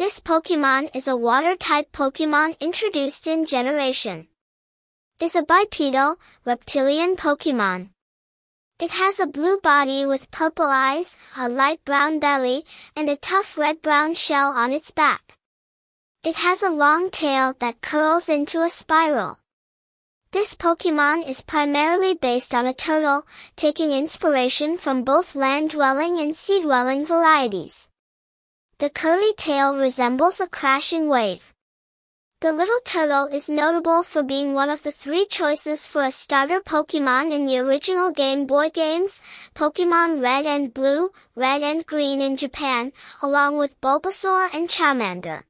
This Pokemon is a water-type Pokemon introduced in Generation. Is a bipedal, reptilian Pokemon. It has a blue body with purple eyes, a light brown belly, and a tough red-brown shell on its back. It has a long tail that curls into a spiral. This Pokemon is primarily based on a turtle, taking inspiration from both land-dwelling and sea-dwelling varieties. The curly tail resembles a crashing wave. The little turtle is notable for being one of the 3 choices for a starter Pokemon in the original Game Boy games, Pokemon Red and Blue, Red and Green in Japan, along with Bulbasaur and Charmander.